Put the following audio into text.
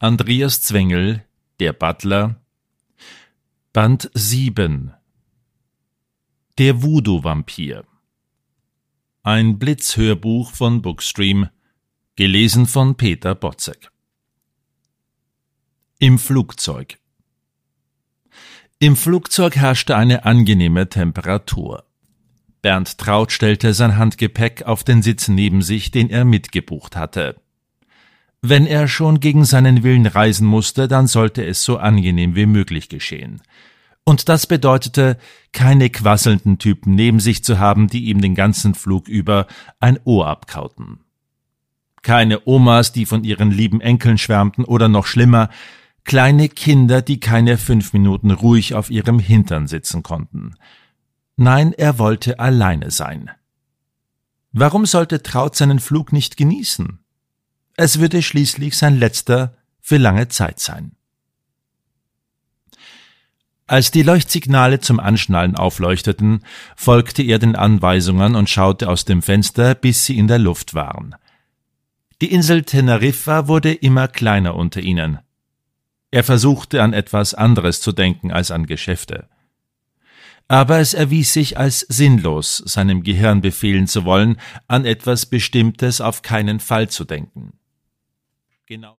Andreas Zwengel, Der Butler, Band 7, Der Voodoo-Vampir. Ein Blitzhörbuch von Bookstream, gelesen von Peter Botzek. Im Flugzeug. Im Flugzeug herrschte eine angenehme Temperatur. Bernd Traut stellte sein Handgepäck auf den Sitz neben sich, den er mitgebucht hatte. Wenn er schon gegen seinen Willen reisen musste, dann sollte es so angenehm wie möglich geschehen. Und das bedeutete, keine quasselnden Typen neben sich zu haben, die ihm den ganzen Flug über ein Ohr abkauten. Keine Omas, die von ihren lieben Enkeln schwärmten, oder noch schlimmer, kleine Kinder, die keine 5 Minuten ruhig auf ihrem Hintern sitzen konnten. Nein, er wollte alleine sein. Warum sollte Traut seinen Flug nicht genießen? Es würde schließlich sein letzter für lange Zeit sein. Als die Leuchtsignale zum Anschnallen aufleuchteten, folgte er den Anweisungen und schaute aus dem Fenster, bis sie in der Luft waren. Die Insel Teneriffa wurde immer kleiner unter ihnen. Er versuchte an etwas anderes zu denken als an Geschäfte. Aber es erwies sich als sinnlos, seinem Gehirn befehlen zu wollen, an etwas Bestimmtes auf keinen Fall zu denken. Genau.